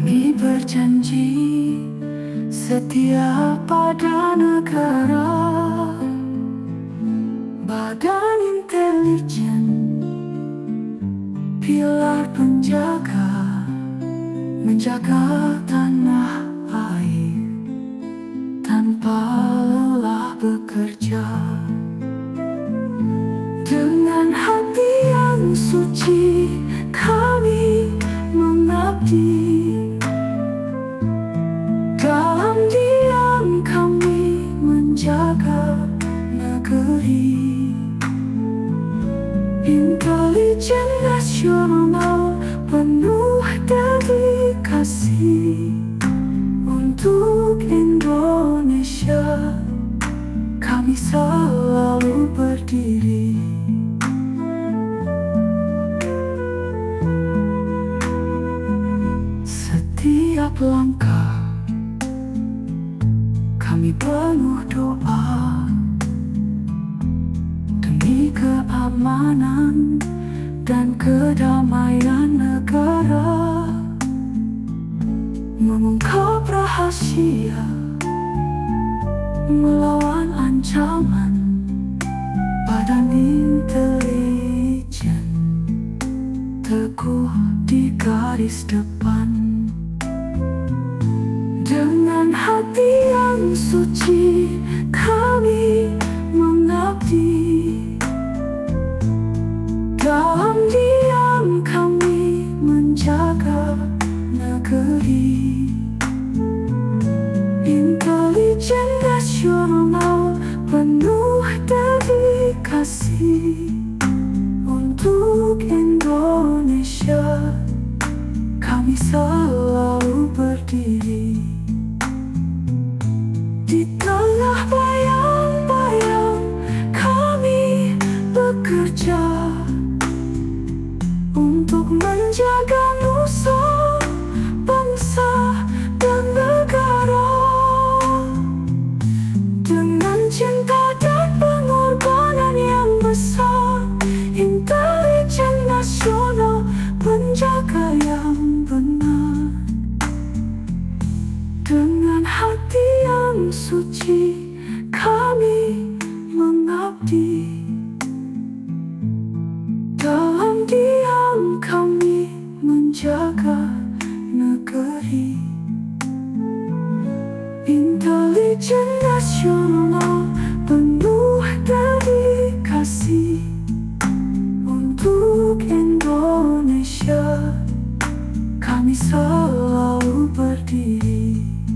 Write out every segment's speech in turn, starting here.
Kami berjanji setia pada negara, badan intelijen, pilar penjaga, menjaga tanah air tanpa lelah bekerja. Dengan hati yang suci kami mengabdi, dalam diam kami menjaga negeri. Intelijen nasional penuh dedikasi untuk Indonesia, kami selalu berdiri. Setiap langkah kami penuh doa demi keamanan dan kedamaian negara, mengungkap rahasia, melawan ancaman. Badan intelijen teguh di garis depan. Dengan hati yang suci kami mengabdi, dalam diam kami menjaga negeri. Intelijen nasional penuh dedikasi untuk Indonesia, kami selalu berdiri. Di tengah bayang-bayang kami bekerja untuk menjaga nusa, bangsa, dan negara. Dengan cinta dan pengorbanan yang besar, intelijen nasional penjaga yang benar. Dengan hati yang suci kami mengabdi, dalam diam kami menjaga negeri. Intelijen nasional penuh dedikasi untuk Indonesia, kami selalu berdiri.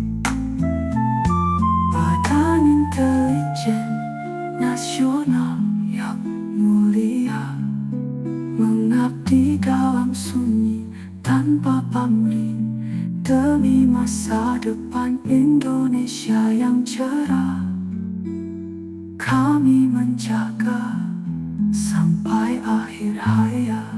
Badan intelijen nasional yang mulia, mengabdi dalam sunyi tanpa pamrih demi masa depan Indonesia yang cerah. Kami menjaga sampai akhir hayat.